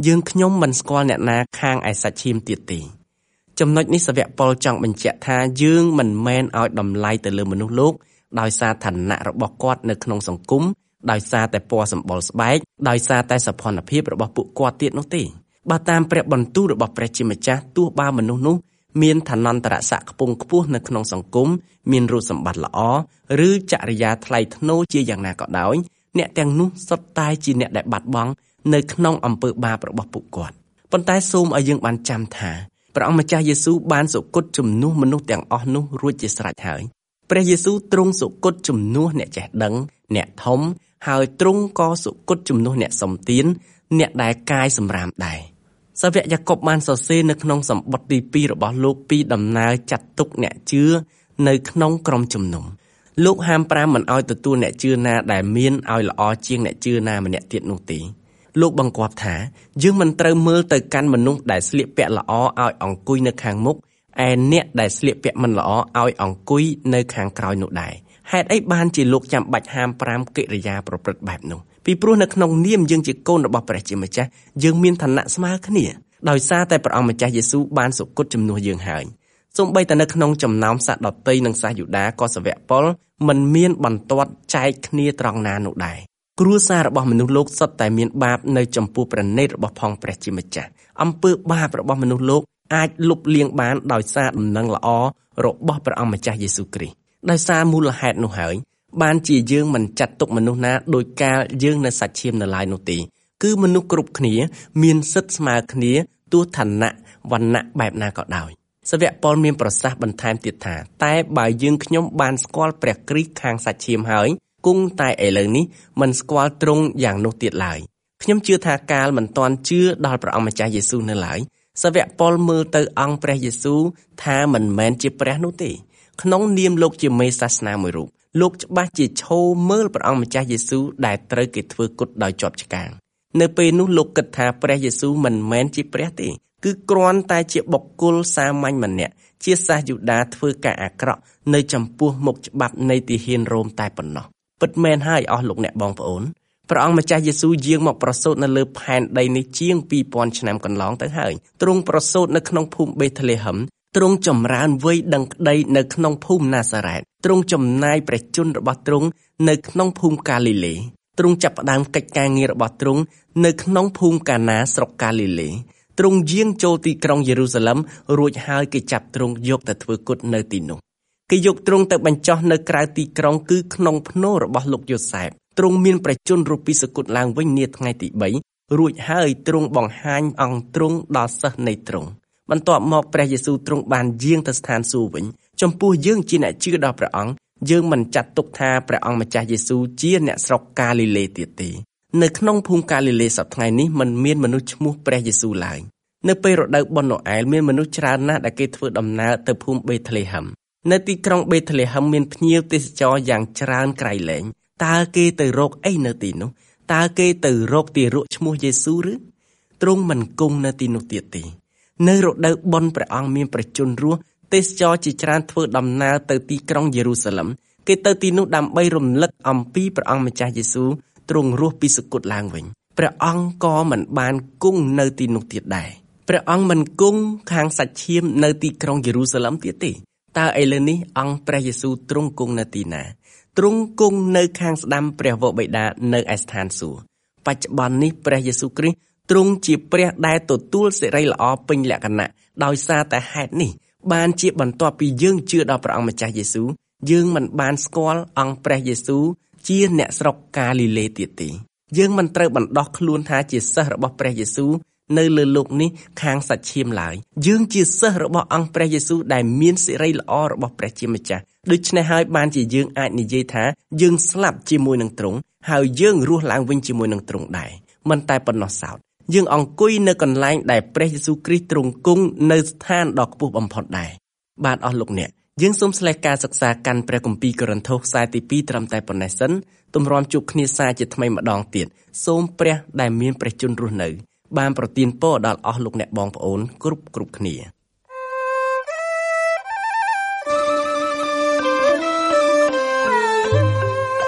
យើងខ្ញុំមិនស្គាល់អ្នកណាខាងឯសាច់ឈាមទៀតទេចំណុចនេះសាវកប៉ុលចង់បញ្ជាក់ថាយើងមិនមែនឲ្យតម្លៃទៅលើមនុស្សលោកដោយសារឋានៈរបស់គាត់នៅក្នុងសង្គមដោយសារតែពណ៌សម្បុរស្បែកដោយសារតែសោភ័ណភាពរបស់ពួកគាត់ទៀតនោះទេបើតាមព្រះបន្ទូលរបស់ព្រះជាម្ចាស់ទោះបើមនុស្សនោះមានឋានន្តរស័ក្តិខ្ពង់ខ្ពស់នៅក្នុងសង្គមមានរូបសម្បត្តិល្អឬចរិយាថ្លៃថ្នូរជាយ៉ាងណាក៏ដោយអ្នកទាំងនោះសុទ្ធតែជាអ្នកដែលបាត់បង់នៅក្នុងអំពើបាបរបស់ពួកគាត់ប៉ុន្តែសូមឲ្យយើងបានចាំថាព្រះអង្គម្ចាស់យេស៊ូវបានសុគតជំនួសមនុស្សទាំងអស់នោះរួចជាស្រេចហើយព្រះយេស៊ូវទ្រង់សុគតជំនួសអ្នកចេះដឹងអ្នកធំហើយទ្រង់ក៏សុគតជំនួសអ្នកសំទានអ្នកដែលកាយសម្រាមដែរសាវកយ៉ាកុបបានសរសេរនៅក្នុងសម្បត្តិទីពីររបស់លោកពីដំណើរចាត់ទុកអ្នកជឿនៅក្នុងក្រុមជំនុំលោកហាមប្រាមមិនឲ្យទទួលអ្នកជឿណាដែលមានឲ្យល្អជាងអ្នកជឿណាម្នាក់ទៀតនោះទេលោកបង្គាប់ថាយើងមិនត្រូវមើលទៅកាន់មនុស្សដែលស្លៀកពាក់ល្អឲ្យអង្គុយនៅខាងមុខឯអ្នកដែលស្លៀកពាក់មិនល្អឲ្យអង្គុយនៅខាងក្រោយនោះដែរហេតុអីបានជាលោកចាំបាច់ហាមប្រាមកិរិយាប្រព្រឹត្តបែបនោះពីព្រោះនៅក្នុងនាមយើងជាកូនរបស់ព្រះជាម្ចាស់យើងមានឋានៈស្មើគ្នាដោយសារតែព្រះអង្គម្ចាស់យេស៊ូវបានសុគតជំនួសយើងហើយសូម្បីតែនៅក្នុងចំណោមសាសដតីនិងសាសយូដាក៏សាវកប៉ុលមិនមានបន្ទាត់ចែកគ្នាត្រង់ណានោះដែរគ្រួសាររបស់មនុស្សលោកសុទ្ធតែមានបាបនៅចំពោះព្រះនេតរបស់ផងព្រះជាម្ចាស់អំពើបាបរបស់មនុស្សលោកអាចលុបលាងបានដោយសារដំណឹងល្អរបស់ព្រះអង្គម្ចាស់យេស៊ូវគ្រីស្ទដោយសារមូលហេតុនោះហើយបានជាយើងមិនចាត់ទុកមនុស្សណាដោយកាលយើងនៅសាច់ឈាមនៅឡើយនោះទេគឺមនុស្សគ្រប់គ្នាមានសិទ្ធិស្មើគ្នាទោះឋានៈវណ្ណៈបែបណាក៏ដោយសាវកប៉ុលមានប្រសាសន៍បន្ថែមទៀតថាតែបើយើងខ្ញុំបានស្គាល់ព្រះគ្រីស្ទខាងសាច់ឈាមហើយគង់តែឥឡូវនេះមិនស្គាល់ទ្រង់យ៉ាងនោះទៀតឡើយខ្ញុំជឿថាកាលមិនទាន់ជឿដល់ព្រះអង្គម្ចាស់យេស៊ូវនៅឡើយសាវកប៉ុលមើលទៅអង្គព្រះយេស៊ូវថាមិនមែនជាព្រះនោះទេក្នុងនាមលោកជាមេសាសនាមួយរូបលោកច្បាស់ជាឈរមើលព្រះអង្គម្ចាស់យេស៊ូវដែលត្រូវគេធ្វើគុតដោយជាប់ឆ្កាងនៅពេលនោះលោកគិតថាព្រះយេស៊ូវមិនមែនជាព្រះទេគឺគ្រាន់តែជាបុគ្គលសាមញ្ញម្នាក់ជាសាសយូដាធ្វើការអាក្រក់នៅចំពោះមុខច្បាប់នៃទាហានរ៉ូមតែប៉ុណ្ណោះពិតមែនហើយអស់លោកអ្នកបងប្អូនព្រះអង្គម្ចាស់យេស៊ូវយាងមកប្រសូតនៅលើផែនដីនេះជាងពីរពាន់ឆ្នាំកន្លងទៅហើយទ្រង់ប្រសូតនៅក្នុងភូមិបេតលេហឹមទ្រង់ចម្រើនវ័យដឹងក្តីនៅក្នុងភូមិណាសារ៉េតទ្រង់ចំណាយព្រះជន្មរបស់ទ្រង់នៅក្នុងភូមិកាលីលេទ្រង់ចាប់ផ្ដើមកិច្ចការងាររបស់ទ្រង់នៅក្នុងភូមិកាណាស្រុកកាលីលេទ្រង់យាងចូលទីក្រុងយេរូសាឡិមរួចហើយគេចាប់ទ្រង់យកទៅធ្វើគុតនៅទីនោះគេយកទ្រង់ទៅបញ្ចុះនៅក្រៅទីក្រុងគឺក្នុងភ្នូររបស់លោកយូសែបទ្រង់មានព្រះជន្មរូបពីសគត់ឡើងវិញនាថ្ងៃទីបីរួចហើយទ្រង់បង្ហាញអង្គទ្រង់ដល់សិស្សនៃទ្រង់បន្ទាប់មកព្រះយេស៊ូវទ្រង់បានយាងទៅស្ថានសួគ៌វិញចំពោះយើងជាអ្នកជឿដល់ព្រះអង្គយើងមិនចាត់ទុកថាព្រះអង្គម្ចាស់យេស៊ូវជាអ្នកស្រុកកាលីលេទៀតទេនៅក្នុងភូមិកាលីលេសប្តាហ៍ថ្ងៃនេះមិនមានមនុស្សឈ្មោះព្រះយេស៊ូវឡើយនៅពេលរដូវបុណ្យណូអែលមានមនុស្សច្រើនណាស់ដែលគេធ្វើដំណើរទៅភូមិបេតលេហឹមនៅទីក្រុងបេតលេហឹមមានភ្ញៀវទេសចរយ៉ាងច្រើនក្រៃលែងតើគេទៅរកអីនៅទីនោះតើគេទៅរកទារកឈ្មោះយេស៊ូវឬទ្រង់មិនគង់នៅទីនោះទៀតទេនៅរដូវបុណ្យព្រះអង្គមានព្រះជន្មរស់ទេសចរជាច្រើនធ្វើដំណើរទៅទីក្រុងយេរូសាឡិមគេទៅទីនោះដើម្បីរំលឹកអំពីព្រះអង្គម្ចាស់យេស៊ូវទ្រង់រស់ពីសគត់ឡើងវិញព្រះអង្គក៏មិនបានគង់នៅទីនោះទៀតដែរព្រះអង្គមិនគង់ខាងសាច់ឈាមនៅទីក្រុងយេរូសាឡិមទៀតទេតើឥឡូវនេះអង្គព្រះយេស៊ូវទ្រង់គង់នៅទីណាទ្រង់គង់នៅខាងស្ដាំព្រះវរបិតានៅឯស្ថានសួគ៌បច្ចុប្បន្ននេះព្រះយេស៊ូវគ្រីស្ទទ្រង់ជាព្រះដែលទទួលសិរីល្អពេញលក្ខណៈដោយសារតែហេតុនេះបានជាបន្ទាប់ពីយើងជឿដល់ព្រះអង្គម្ចាស់យេស៊ូវយើងមិនបានស្គាល់អង្គព្រះយេស៊ូវជាអ្នកស្រុកកាលីលេទៀតទេយើងមិនត្រូវបណ្ដោះខ្លួនថាជាសិស្សរបស់ព្រះយេស៊ូវនៅលើโลกនេះខាងសាច់ឈាមឡើយយើងជាសិស្សរបស់អង្គព្រះយេស៊ូវដែលមានសិរីល្អរបស់ព្រះជាម្ចាស់ដូច្នេះហើយបានជាយើងអាចនិយាយថាយើងស្លាប់ជាមួយនឹងទ្រង់ហើយយើងរស់ឡើងវិញជាមួយនឹងទ្រង់ដែរមិនតែប៉ុណ្ណោះសោតយើងអង្គុយនៅកន្លែងដែលព្រះយេស៊ូវគ្រីស្ទទ្រង់គង់នៅស្ថានដ៏ខ្ពស់បំផុតដែរបាទអស់លោកអ្នកយើងសូមស្លេះការសិក្សាកាន់ព្រះគម្ពីរកូរិនថូសខ្សែទីពីរត្រឹមតែប៉ុណ្ណេះសិនទម្រាំជួបគ្នាសាជាថ្មីម្ដងទៀតសូមព្រះដែលមានព្រះជន្មរស់នៅបានប្រទានពរដល់អស់លោកអ្នកបងប្អូនគ្រប់គ្រប់គ្នា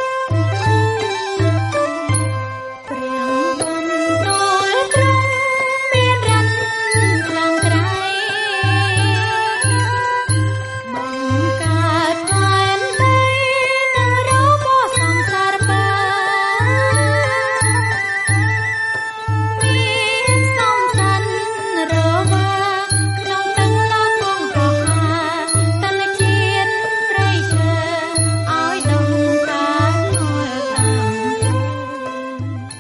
ព្រះ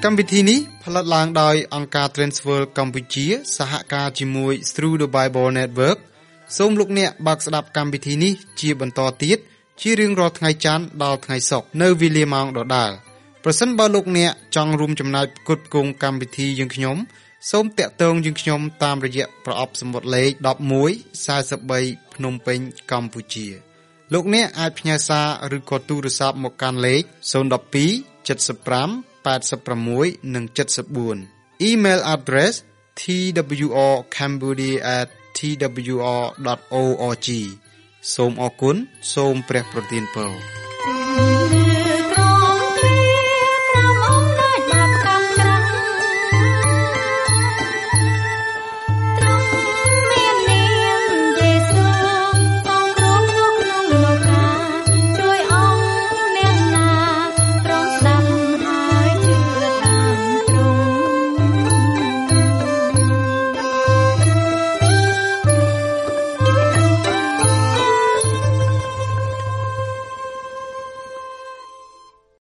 កម្មវិធីនេះផលិតឡើងដោយអង្គការ Transworld កម្ពុជាសហការជាមួយ Through the Bible Network សូមលោកអ្នកបើកស្ដាប់កម្មវិធីនេះជាបន្តទៀតជារៀងរាល់ថ្ងៃច័ន្ទដល់ថ្ងៃសុក្រនៅវេលាម៉ោងដដែលប្រសិនបើលោកអ្នកចង់រួមចំណែកផ្គត់ផ្គង់កម្មវិធីយើងខ្ញុំសូមតាក់ទងយើងខ្ញុំតាមរយៈប្រអប់សំបុត្រលេខmột một bốn baភ្នំពេញកម្ពុជាលោកអ្នកអាចផ្ញើសារឬក៏ទូរស័ព្ទមកកាន់លេខศูนย์ หนึ่ง สอง เจ็ด ห้า แปด หก និង เจ็ด สี่ Email address t w r cambodia at t w r dot org សូមអរគុណសូមព្រះប្រទានពរ